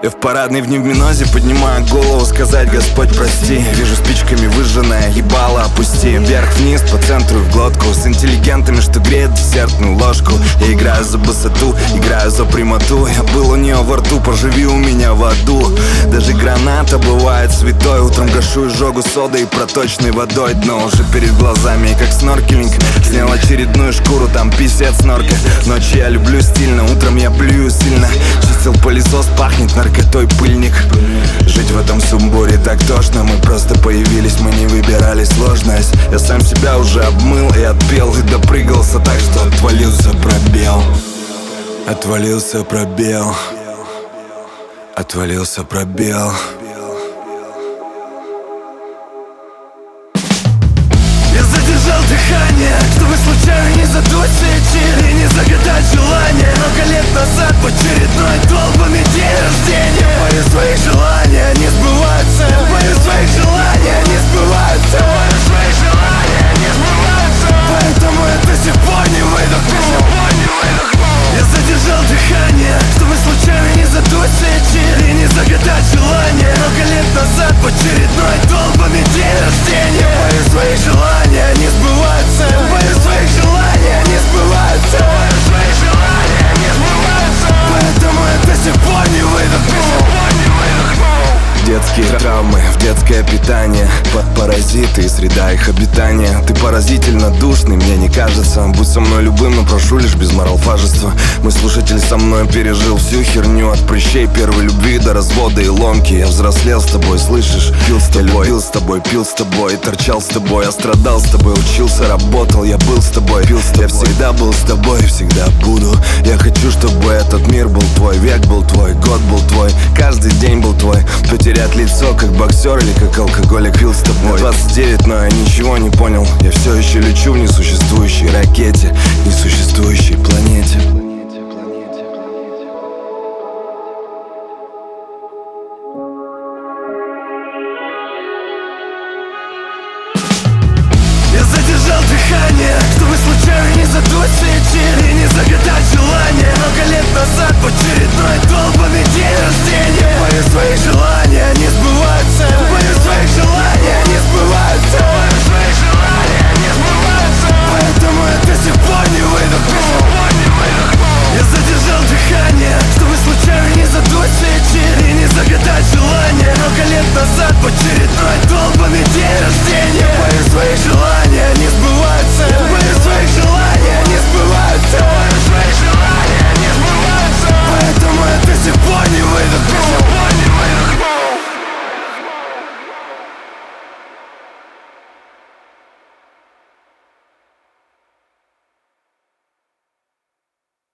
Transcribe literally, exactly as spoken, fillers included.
Я в парадной в невминозе поднимаю голову, сказать: Господь, прости. Вижу спичками выжженное ебало, опусти. Вверх-вниз, по центру и в глотку. С интеллигентами, что греет десертную ложку. Я играю за высоту, играю за прямоту. Я был у нее во рту, поживи у меня в аду. Даже граната бывает святой. Утром гашу изжогу содой и проточной водой. Дно уже перед глазами, и как сноркелинг. Снял очередную шкуру, там писец снорка. Ночью я люблю стильно, утром я плюю сильно. Чистил пылесос, пахнет наркотой пыльник. Жить в этом сумбуре так тошно. Мы просто появились, мы не выбирали сложность. Я сам себя уже обмыл и отпел. И допрыгался так, что отвалился пробел. Отвалился пробел. Отвалился пробел. Я задержал дыхание, чтобы случайно не задуть свечи и не загадать желание. Много лет назад в очередной долбанный день рождения. Мои свои желания не сбываются. Мои свои желания не сбываются. Мои свои желания не сбываются. Поэтому я до сих пор не выдохнул. Я задержал дыхание, чтобы случайно не задуть свечи и не загадать желание. Много лет назад в очередной долбанный день рождения. Мои свои желания не сбываются. Мои свои желания не сбываются. Мои свои желания не сбываются. Поэтому я до сих пор не выдохнул. Детские травмы, в детское питание. Паразиты и среда их обитания. Ты поразительно душный, мне не кажется. Будь со мной любым, но прошу лишь без моралфажества. Мой слушатель со мной пережил всю херню. От прыщей первой любви до развода и ломки. Я взрослел с тобой, слышишь? Пил с тобой, пил с тобой, пил с тобой. Торчал с тобой, я страдал с тобой. Учился, работал, я был с тобой, пил с тобой. Я всегда был с тобой и всегда буду. Я хочу, чтобы этот мир был твой. Век был твой, год был твой. Каждый день был твой. Потерять лицо, как боксер или как алкоголик, пил с тобой. Мне двадцать девять, но я ничего не понял. Я все еще лечу в несуществующей ракете, несуществующей планете. Я задержал дыхание, чтобы случайно не задуть свечи и не загадать желание. Много лет назад в очередной долбанный день рождения. Мои свои желания не сбываются. Мои свои желания